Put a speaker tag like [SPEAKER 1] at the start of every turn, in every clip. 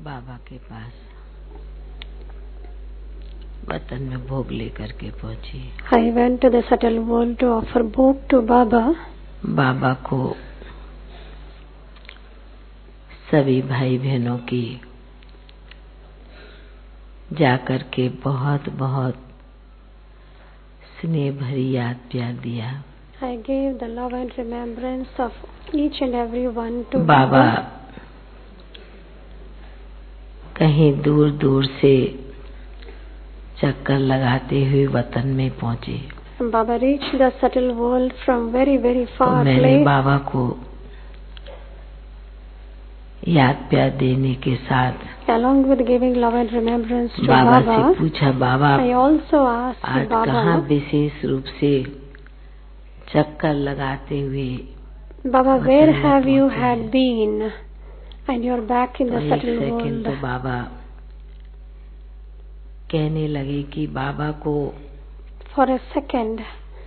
[SPEAKER 1] बाबा के पास वतन में भोग लेकर के पहुंची।
[SPEAKER 2] I went to the subtle world to offer bhog to Baba.
[SPEAKER 1] बाबा को सभी भाई बहनों की जाकर के बहुत बहुत स्नेह भरी याद प्यार दिया।
[SPEAKER 2] I gave the love and remembrance of each and every one to
[SPEAKER 1] Baba
[SPEAKER 2] Baba.
[SPEAKER 1] कहीं दूर दूर से चक्कर लगाते हुए वतन में पहुंचे।
[SPEAKER 2] Baba reached the subtle world from very, very far
[SPEAKER 1] मैंने
[SPEAKER 2] place.
[SPEAKER 1] बाबा को याद प्यार देने के साथ
[SPEAKER 2] Along with giving love and remembrance to
[SPEAKER 1] Baba
[SPEAKER 2] Baba,
[SPEAKER 1] से पूछा, बाबा
[SPEAKER 2] I also asked
[SPEAKER 1] आज कहाँ
[SPEAKER 2] Baba,
[SPEAKER 1] विशेष रूप से चक्कर लगाते हुए
[SPEAKER 2] Baba,
[SPEAKER 1] वतन
[SPEAKER 2] where
[SPEAKER 1] में
[SPEAKER 2] have you
[SPEAKER 1] पहुंचे
[SPEAKER 2] had
[SPEAKER 1] हैं?
[SPEAKER 2] been? And you're back in
[SPEAKER 1] तो
[SPEAKER 2] the
[SPEAKER 1] एक
[SPEAKER 2] subtle
[SPEAKER 1] सेकंड तो
[SPEAKER 2] world.
[SPEAKER 1] बाबा कहने लगे कि बाबा को
[SPEAKER 2] For a second,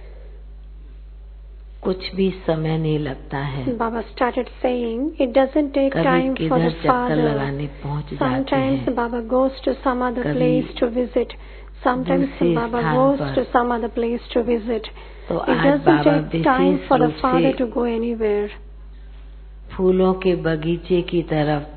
[SPEAKER 1] कुछ भी समय नहीं लगता है।
[SPEAKER 2] Baba started saying, it doesn't take
[SPEAKER 1] कभी
[SPEAKER 2] time for
[SPEAKER 1] किधर
[SPEAKER 2] the
[SPEAKER 1] चक्कर
[SPEAKER 2] father.
[SPEAKER 1] लगाने पहुंच जाते
[SPEAKER 2] Sometimes
[SPEAKER 1] हैं,
[SPEAKER 2] Baba goes to some other
[SPEAKER 1] कभी
[SPEAKER 2] place to visit. Sometimes
[SPEAKER 1] दूसरे
[SPEAKER 2] Baba
[SPEAKER 1] स्थान
[SPEAKER 2] goes
[SPEAKER 1] पर।
[SPEAKER 2] to some other place to visit.
[SPEAKER 1] तो
[SPEAKER 2] It
[SPEAKER 1] आज
[SPEAKER 2] doesn't
[SPEAKER 1] Baba
[SPEAKER 2] take time
[SPEAKER 1] wishes
[SPEAKER 2] for the
[SPEAKER 1] रूप
[SPEAKER 2] father
[SPEAKER 1] से
[SPEAKER 2] to go anywhere.
[SPEAKER 1] फूलों के बगीचे की तरफ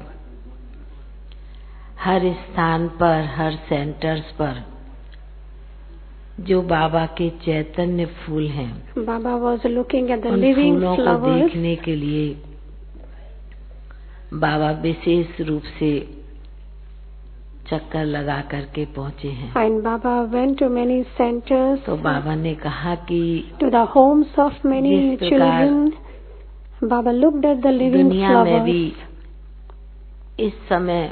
[SPEAKER 1] हर स्थान पर, हर सेंटर्स पर जो बाबा के चैतन्य फूल हैं,
[SPEAKER 2] Baba was looking at the
[SPEAKER 1] उन
[SPEAKER 2] living
[SPEAKER 1] फूलों को
[SPEAKER 2] flowers.
[SPEAKER 1] देखने के लिए बाबा विशेष रूप से चक्कर लगा करके पहुंचे हैं।
[SPEAKER 2] And Baba went to many centers,
[SPEAKER 1] तो बाबा ने कहा कि
[SPEAKER 2] to the homes of many
[SPEAKER 1] जिस प्रकार
[SPEAKER 2] children. Baba looked at the living
[SPEAKER 1] दुनिया में भी
[SPEAKER 2] flowers.
[SPEAKER 1] इस समय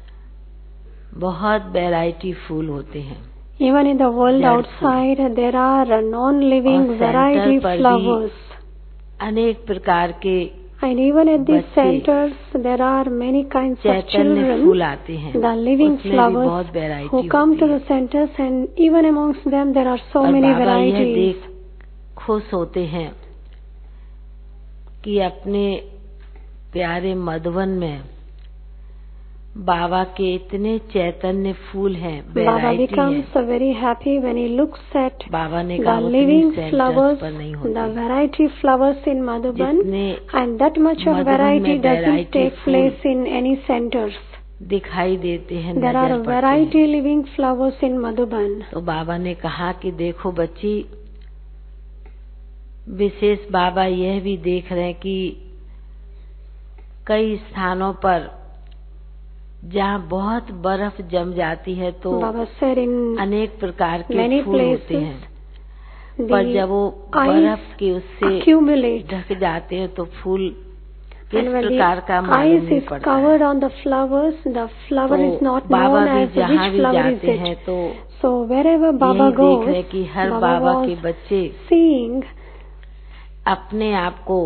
[SPEAKER 1] बहुत वैरायटी फूल होते हैं,
[SPEAKER 2] Even in the world
[SPEAKER 1] जड़
[SPEAKER 2] outside, there are non-living
[SPEAKER 1] और
[SPEAKER 2] variety
[SPEAKER 1] सेंटर पर भी
[SPEAKER 2] flowers.
[SPEAKER 1] अनेक प्रकार के
[SPEAKER 2] And even at these
[SPEAKER 1] बच्चे
[SPEAKER 2] centers, there are many kinds of
[SPEAKER 1] Chaitanya
[SPEAKER 2] children,
[SPEAKER 1] फूल आते हैं,
[SPEAKER 2] the living
[SPEAKER 1] उसमें भी
[SPEAKER 2] flowers,
[SPEAKER 1] बहुत वैरायटी
[SPEAKER 2] who come to
[SPEAKER 1] होती
[SPEAKER 2] the
[SPEAKER 1] है।
[SPEAKER 2] centers, and even amongst them there are so
[SPEAKER 1] और
[SPEAKER 2] many
[SPEAKER 1] बाबा यह
[SPEAKER 2] varieties.
[SPEAKER 1] देख खुश होते हैं कि अपने प्यारे मधुवन में बाबा के इतने चैतन्य फूल हैं,
[SPEAKER 2] Baba
[SPEAKER 1] वैरायटी
[SPEAKER 2] becomes
[SPEAKER 1] है।
[SPEAKER 2] very happy when he looks at
[SPEAKER 1] Baba ने
[SPEAKER 2] the
[SPEAKER 1] कहा उतनी
[SPEAKER 2] living
[SPEAKER 1] सेंटर्स
[SPEAKER 2] flowers,
[SPEAKER 1] पर नहीं
[SPEAKER 2] the
[SPEAKER 1] होती,
[SPEAKER 2] variety flowers in Madhuban,
[SPEAKER 1] जितने
[SPEAKER 2] and that much of
[SPEAKER 1] Madhuban
[SPEAKER 2] variety
[SPEAKER 1] में
[SPEAKER 2] doesn't
[SPEAKER 1] variety
[SPEAKER 2] take
[SPEAKER 1] fool
[SPEAKER 2] place in any centers.
[SPEAKER 1] दिखाई देते हैं,
[SPEAKER 2] There are
[SPEAKER 1] नजर पड़ते
[SPEAKER 2] variety
[SPEAKER 1] हैं।
[SPEAKER 2] living flowers in Madhuban.
[SPEAKER 1] तो बाबा ने कहा कि देखो बच्ची, विशेष बाबा यह भी देख रहे हैं कि कई स्थानों पर जहाँ बहुत बर्फ जम जाती है तो
[SPEAKER 2] Baba said in
[SPEAKER 1] अनेक प्रकार के
[SPEAKER 2] many
[SPEAKER 1] फूल होते
[SPEAKER 2] places
[SPEAKER 1] हैं, पर जब वो बर्फ
[SPEAKER 2] ice
[SPEAKER 1] के उससे
[SPEAKER 2] accumulates,
[SPEAKER 1] ढक जाते हैं तो फूल किस
[SPEAKER 2] and when
[SPEAKER 1] प्रकार का
[SPEAKER 2] the
[SPEAKER 1] मालूम
[SPEAKER 2] ice
[SPEAKER 1] नहीं
[SPEAKER 2] is
[SPEAKER 1] पड़ता
[SPEAKER 2] covered
[SPEAKER 1] है।
[SPEAKER 2] on the flowers, the flower
[SPEAKER 1] तो
[SPEAKER 2] is not
[SPEAKER 1] बाबा
[SPEAKER 2] known
[SPEAKER 1] भी
[SPEAKER 2] as
[SPEAKER 1] जहाँ
[SPEAKER 2] which
[SPEAKER 1] भी
[SPEAKER 2] flower is
[SPEAKER 1] जाते हैं
[SPEAKER 2] it.
[SPEAKER 1] तो
[SPEAKER 2] So wherever Baba
[SPEAKER 1] यही देख रहे
[SPEAKER 2] goes,
[SPEAKER 1] कि हर
[SPEAKER 2] Baba
[SPEAKER 1] बाबा के
[SPEAKER 2] was
[SPEAKER 1] बच्चे
[SPEAKER 2] seeing
[SPEAKER 1] अपने आप को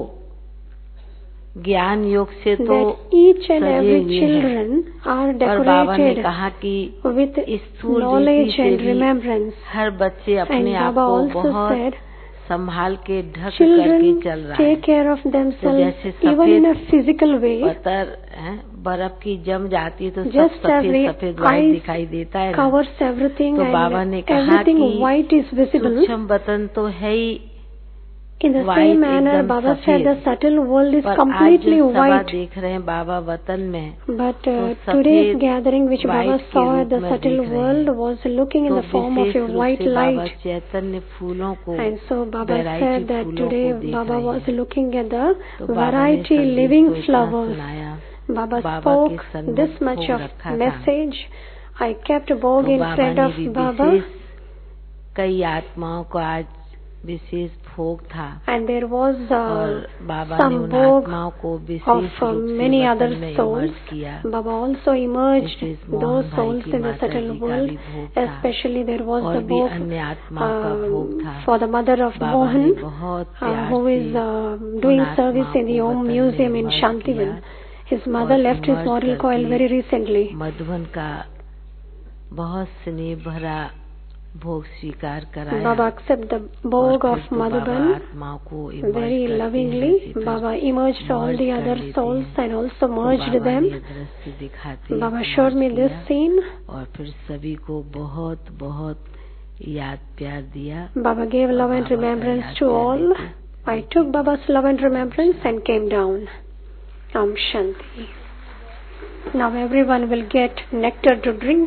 [SPEAKER 1] ज्ञान योग से तो
[SPEAKER 2] that each and
[SPEAKER 1] सजे
[SPEAKER 2] every
[SPEAKER 1] हुए हैं,
[SPEAKER 2] children are
[SPEAKER 1] पर बाबा ने
[SPEAKER 2] decorated
[SPEAKER 1] कहा कि
[SPEAKER 2] with
[SPEAKER 1] स्थूल
[SPEAKER 2] knowledge
[SPEAKER 1] रीति से
[SPEAKER 2] and
[SPEAKER 1] भी
[SPEAKER 2] remembrance.
[SPEAKER 1] हर बच्चे अपने
[SPEAKER 2] And
[SPEAKER 1] आप
[SPEAKER 2] Baba
[SPEAKER 1] को
[SPEAKER 2] also
[SPEAKER 1] बहुत
[SPEAKER 2] said,
[SPEAKER 1] संभाल के ढक करके
[SPEAKER 2] children
[SPEAKER 1] चल रहा है।
[SPEAKER 2] take care of
[SPEAKER 1] तो
[SPEAKER 2] themselves
[SPEAKER 1] जैसे
[SPEAKER 2] even in a
[SPEAKER 1] सफेद
[SPEAKER 2] physical way.
[SPEAKER 1] पत्थर है, बर्फ की जम जाती है तो सब
[SPEAKER 2] Just as
[SPEAKER 1] सफेद
[SPEAKER 2] the
[SPEAKER 1] सफेद वाइट
[SPEAKER 2] ice
[SPEAKER 1] दिखाई देता है ना।
[SPEAKER 2] covers everything
[SPEAKER 1] तो बाबा ने
[SPEAKER 2] and
[SPEAKER 1] कहा
[SPEAKER 2] everything
[SPEAKER 1] कि
[SPEAKER 2] white is visible.
[SPEAKER 1] सूक्ष्म वतन तो है ही
[SPEAKER 2] In the
[SPEAKER 1] white,
[SPEAKER 2] same manner,
[SPEAKER 1] एकदम
[SPEAKER 2] Baba said the
[SPEAKER 1] सफेद,
[SPEAKER 2] subtle world is
[SPEAKER 1] पर आज
[SPEAKER 2] completely
[SPEAKER 1] जो सभा
[SPEAKER 2] white.
[SPEAKER 1] देख रहे हैं बाबा वतन में,
[SPEAKER 2] But
[SPEAKER 1] तो
[SPEAKER 2] today's
[SPEAKER 1] सफेद
[SPEAKER 2] gathering which Baba
[SPEAKER 1] white के
[SPEAKER 2] saw at
[SPEAKER 1] रूप
[SPEAKER 2] the
[SPEAKER 1] में
[SPEAKER 2] subtle
[SPEAKER 1] देख रहे
[SPEAKER 2] world
[SPEAKER 1] हैं।
[SPEAKER 2] was looking in
[SPEAKER 1] तो
[SPEAKER 2] the form of
[SPEAKER 1] wishes
[SPEAKER 2] a
[SPEAKER 1] रूप
[SPEAKER 2] white
[SPEAKER 1] से बाबा
[SPEAKER 2] light.
[SPEAKER 1] चैतन्य फूलों को,
[SPEAKER 2] And so Baba
[SPEAKER 1] variety
[SPEAKER 2] said that
[SPEAKER 1] फूलों
[SPEAKER 2] today
[SPEAKER 1] को देख
[SPEAKER 2] Baba
[SPEAKER 1] रहे
[SPEAKER 2] was
[SPEAKER 1] हैं।
[SPEAKER 2] looking at the
[SPEAKER 1] तो बाबा ने
[SPEAKER 2] variety
[SPEAKER 1] संदेश
[SPEAKER 2] living
[SPEAKER 1] को इतना
[SPEAKER 2] flowers.
[SPEAKER 1] सुनाया,
[SPEAKER 2] Baba
[SPEAKER 1] बाबा के
[SPEAKER 2] spoke
[SPEAKER 1] सन्मुख
[SPEAKER 2] this much
[SPEAKER 1] भोग
[SPEAKER 2] of
[SPEAKER 1] रखा था।
[SPEAKER 2] message. I kept bhog
[SPEAKER 1] तो
[SPEAKER 2] in
[SPEAKER 1] बाबा
[SPEAKER 2] front
[SPEAKER 1] ने
[SPEAKER 2] of
[SPEAKER 1] भी
[SPEAKER 2] Baba,
[SPEAKER 1] विशेष कई आत्माओं को आज विशेष भोग था,
[SPEAKER 2] and there was
[SPEAKER 1] और बाबा ने
[SPEAKER 2] some
[SPEAKER 1] उन
[SPEAKER 2] bhog
[SPEAKER 1] आत्माओं को
[SPEAKER 2] of
[SPEAKER 1] विशेष रूप से
[SPEAKER 2] many other
[SPEAKER 1] वतन में
[SPEAKER 2] souls.
[SPEAKER 1] इमर्ज किया।
[SPEAKER 2] Baba also emerged
[SPEAKER 1] विशेष
[SPEAKER 2] those
[SPEAKER 1] मोहन भाई
[SPEAKER 2] souls
[SPEAKER 1] की
[SPEAKER 2] in the
[SPEAKER 1] माता
[SPEAKER 2] subtle
[SPEAKER 1] जी का
[SPEAKER 2] world.
[SPEAKER 1] भी भोग था,
[SPEAKER 2] Especially there was
[SPEAKER 1] और
[SPEAKER 2] the
[SPEAKER 1] भी
[SPEAKER 2] bhog
[SPEAKER 1] अन्य आत्माओं का भोग था।
[SPEAKER 2] for the mother of
[SPEAKER 1] बाबा ने
[SPEAKER 2] Mohan,
[SPEAKER 1] बहुत प्यार
[SPEAKER 2] who is
[SPEAKER 1] से
[SPEAKER 2] doing
[SPEAKER 1] उन
[SPEAKER 2] service in the
[SPEAKER 1] आत्माओं को
[SPEAKER 2] Om
[SPEAKER 1] वतन
[SPEAKER 2] Museum
[SPEAKER 1] में
[SPEAKER 2] in
[SPEAKER 1] इमर्ज
[SPEAKER 2] Shantiville.
[SPEAKER 1] किया
[SPEAKER 2] His mother
[SPEAKER 1] और
[SPEAKER 2] left his
[SPEAKER 1] emerge
[SPEAKER 2] mortal coil
[SPEAKER 1] करके
[SPEAKER 2] very recently.
[SPEAKER 1] मधुबन का बहुत स्नेह भरा भोग स्वीकार कराया।
[SPEAKER 2] Baba accepted the bhog
[SPEAKER 1] और
[SPEAKER 2] of
[SPEAKER 1] फिर तो बाबा
[SPEAKER 2] Madhuban
[SPEAKER 1] आत्माओं को
[SPEAKER 2] very lovingly. Baba emerged all the other souls and also merged them.
[SPEAKER 1] दृश्य दिखाते
[SPEAKER 2] Baba showed me this scene.
[SPEAKER 1] और फिर सभी को बहुत बहुत याद प्यार दिया।
[SPEAKER 2] Baba gave love and remembrance to all. I took Baba's love and remembrance and came down. Om Shanti. Now everyone will get nectar to drink.